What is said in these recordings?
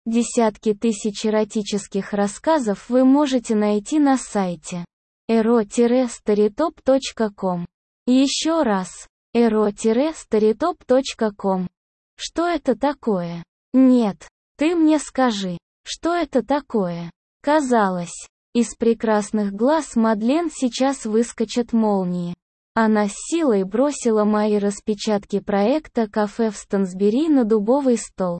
Десятки тысяч эротических рассказов вы можете найти на сайте ero-storytop.com. Еще раз, ero-storytop.com. Что это такое? Нет, ты мне скажи, что это такое? Казалось, из прекрасных глаз Мадлен сейчас выскочат молнии. Она с силой бросила мои распечатки проекта кафе в Стансбери на дубовый стол.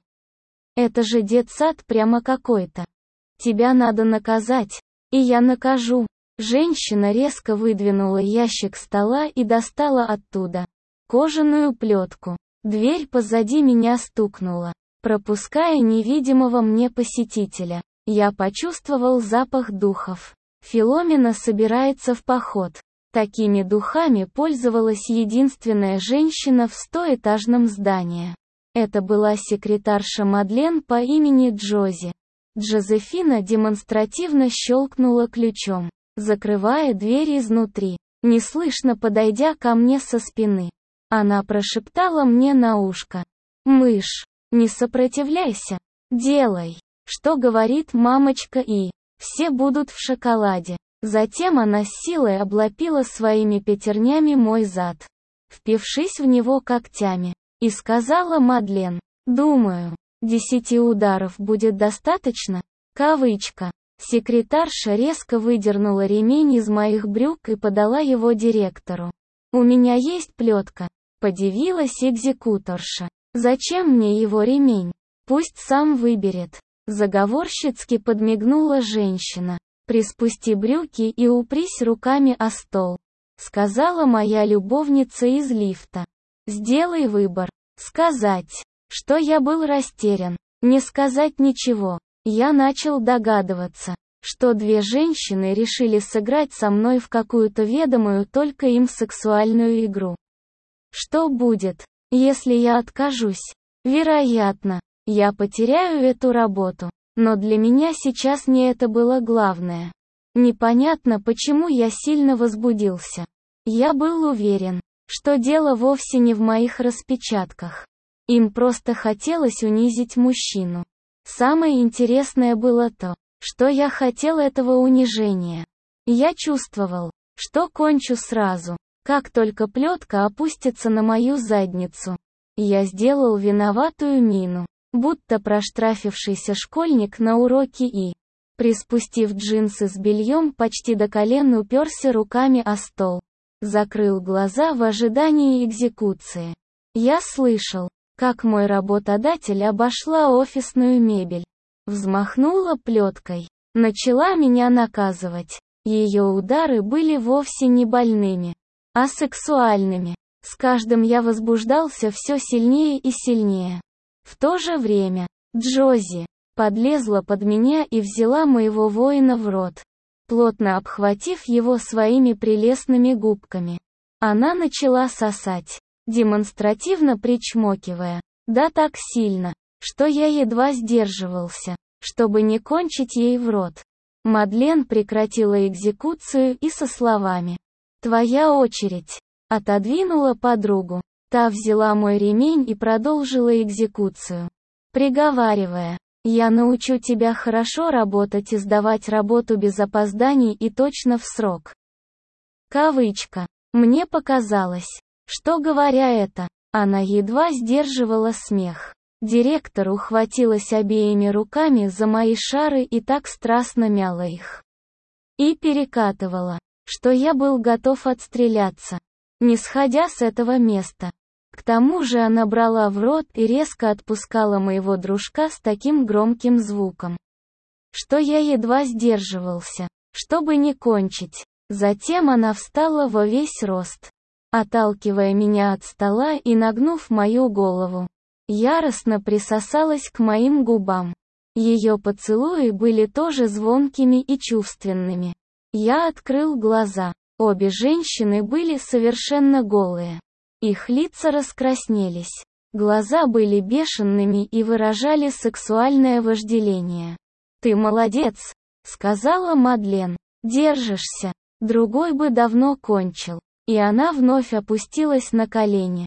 Это же детсад прямо какой-то. Тебя надо наказать. И я накажу. Женщина резко выдвинула ящик стола и достала оттуда кожаную плетку. Дверь позади меня стукнула, пропуская невидимого мне посетителя. Я почувствовал запах духов. Филомена собирается в поход. Такими духами пользовалась единственная женщина в 100-этажном здании. Это была секретарша Мадлен по имени Джози. Джозефина демонстративно щелкнула ключом, закрывая дверь изнутри, неслышно подойдя ко мне со спины. Она прошептала мне на ушко: «Мышь, не сопротивляйся, делай, что говорит мамочка, и все будут в шоколаде». Затем она с силой облапила своими пятернями мой зад, впившись в него когтями, и сказала Мадлен: «Думаю, 10 ударов будет достаточно?» Кавычка. Секретарша резко выдернула ремень из моих брюк и подала его директору. «У меня есть плетка», — подивилась экзекуторша. «Зачем мне его ремень? Пусть сам выберет». Заговорщицки подмигнула женщина. «Приспусти брюки и упрись руками о стол», — сказала моя любовница из лифта. «Сделай выбор. Сказать, что я был растерян, не сказать ничего». Я начал догадываться, что две женщины решили сыграть со мной в какую-то ведомую только им сексуальную игру. Что будет, если я откажусь? Вероятно, я потеряю эту работу, но для меня сейчас не это было главное. Непонятно, почему я сильно возбудился. Я был уверен, что дело вовсе не в моих распечатках. Им просто хотелось унизить мужчину. Самое интересное было то, что я хотел этого унижения. Я чувствовал, что кончу сразу, как только плетка опустится на мою задницу. Я сделал виноватую мину, будто проштрафившийся школьник на уроке и, приспустив джинсы с бельем почти до колен, уперся руками о стол. Закрыл глаза в ожидании экзекуции. Я слышал, как мой работодатель обошла офисную мебель. Взмахнула плеткой. Начала меня наказывать. Ее удары были вовсе не больными, а сексуальными. С каждым я возбуждался все сильнее и сильнее. В то же время, Джози подлезла под меня и взяла моего воина в рот, плотно обхватив его своими прелестными губками. Она начала сосать, демонстративно причмокивая, да так сильно, что я едва сдерживался, чтобы не кончить ей в рот. Мадлен прекратила экзекуцию и со словами: «Твоя очередь», отодвинула подругу. Та взяла мой ремень и продолжила экзекуцию, приговаривая: «Я научу тебя хорошо работать и сдавать работу без опозданий и точно в срок». Кавычка. Мне показалось, что, говоря это, она едва сдерживала смех. Директор ухватилась обеими руками за мои шары и так страстно мяла их и перекатывала, что я был готов отстреляться, не сходя с этого места. К тому же она брала в рот и резко отпускала моего дружка с таким громким звуком, что я едва сдерживался, чтобы не кончить. Затем она встала во весь рост, отталкивая меня от стола и нагнув мою голову. Яростно присосалась к моим губам. Ее поцелуи были тоже звонкими и чувственными. Я открыл глаза. Обе женщины были совершенно голые. Их лица раскраснелись. Глаза были бешеными и выражали сексуальное вожделение. «Ты молодец», — сказала Мадлен. «Держишься. Другой бы давно кончил». И она вновь опустилась на колени.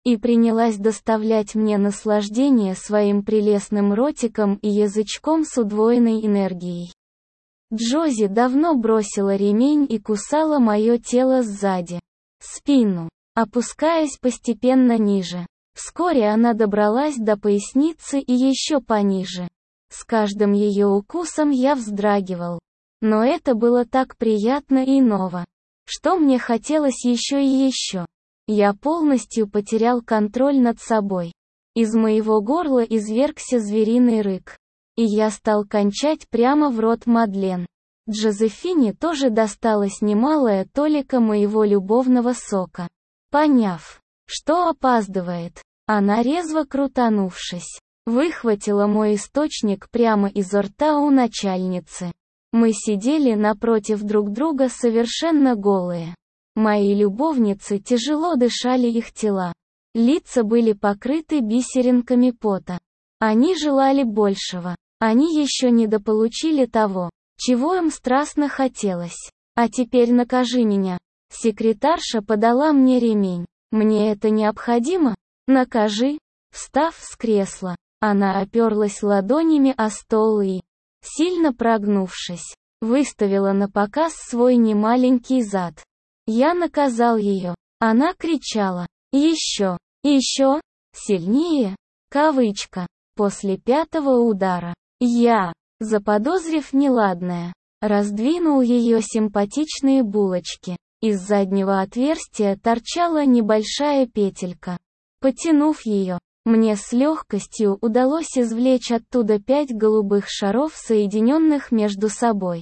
и принялась доставлять мне наслаждение своим прелестным ротиком и язычком с удвоенной энергией. Джози давно бросила ремень и кусала мое тело сзади, спину, опускаясь постепенно ниже. Вскоре она добралась до поясницы и еще пониже. С каждым ее укусом я вздрагивал. Но это было так приятно и ново, что мне хотелось еще и еще. Я полностью потерял контроль над собой. Из моего горла извергся звериный рык. И я стал кончать прямо в рот Мадлен. Джозефине тоже досталась немалая толика моего любовного сока. Поняв, что опаздывает, она, резво крутанувшись, выхватила мой источник прямо изо рта у начальницы. Мы сидели напротив друг друга совершенно голые. Мои любовницы тяжело дышали, их тела. Лица были покрыты бисеринками пота. Они желали большего. Они еще недополучили того, чего им страстно хотелось. А теперь накажи меня. Секретарша подала мне ремень. Мне это необходимо? Накажи. Встав с кресла, она оперлась ладонями о стол и, сильно прогнувшись, выставила на показ свой немаленький зад. Я наказал ее. Она кричала: «Еще! Еще! Сильнее!» Кавычка. После 5-го удара, я, заподозрив неладное, раздвинул ее симпатичные булочки. Из заднего отверстия торчала небольшая петелька. Потянув ее, мне с легкостью удалось извлечь оттуда 5 голубых шаров, соединенных между собой.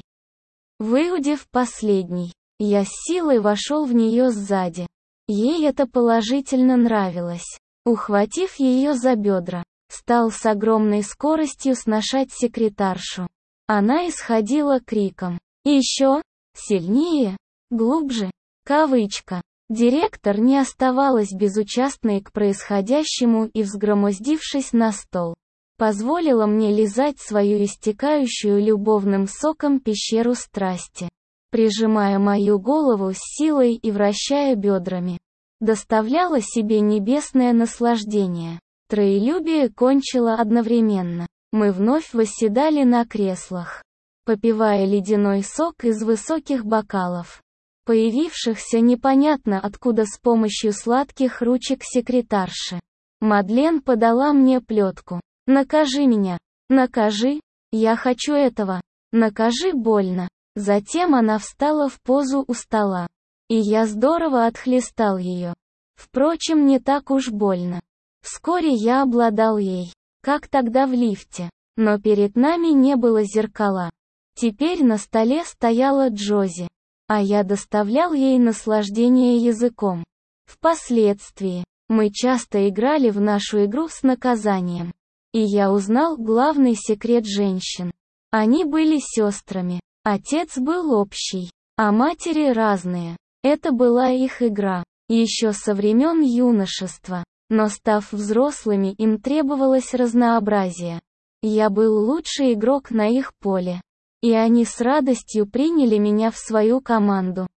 Выудив последний, я с силой вошел в нее сзади. Ей это положительно нравилось. Ухватив ее за бедра, стал с огромной скоростью сношать секретаршу. Она исходила криком: «Еще! Сильнее! Глубже!» Кавычка. Директор не оставалась безучастной к происходящему и, взгромоздившись на стол, позволила мне лизать свою истекающую любовным соком пещеру страсти, прижимая мою голову с силой и вращая бедрами. Доставляла себе небесное наслаждение. Троелюбие кончило одновременно. Мы вновь восседали на креслах, попивая ледяной сок из высоких бокалов, появившихся непонятно откуда с помощью сладких ручек секретарши. Мадлен подала мне плетку. «Накажи меня! Накажи! Я хочу этого! Накажи больно!» Затем она встала в позу у стола. И я здорово отхлестал ее. Впрочем, не так уж больно. Вскоре я обладал ей, как тогда в лифте. Но перед нами не было зеркала. Теперь на столе стояла Джози, а я доставлял ей наслаждение языком. Впоследствии, мы часто играли в нашу игру с наказанием. И я узнал главный секрет женщин. Они были сестрами. Отец был общий, а матери разные. Это была их игра, еще со времен юношества. Но став взрослыми, им требовалось разнообразие. Я был лучший игрок на их поле. И они с радостью приняли меня в свою команду.